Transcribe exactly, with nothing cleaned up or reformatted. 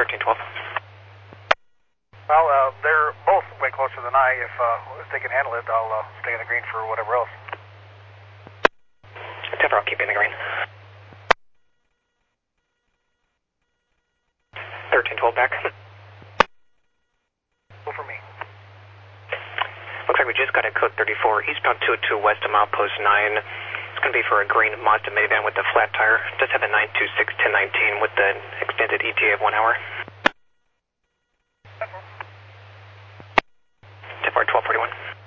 thirteen twelve. Well, uh, they're both way closer than I. If, uh, if they can handle it, I'll uh, stay in the green for whatever else. Denver, I'll keep you in the green. thirteen twelve back. Go for me. Looks like we just got a code thirty-four, eastbound two oh two west of milepost nine. It's going to be for a green Mazda minivan with a flat tire. Just have a nine two six ten nineteen with the extended E T A of one hour. Tip twelve forty-one.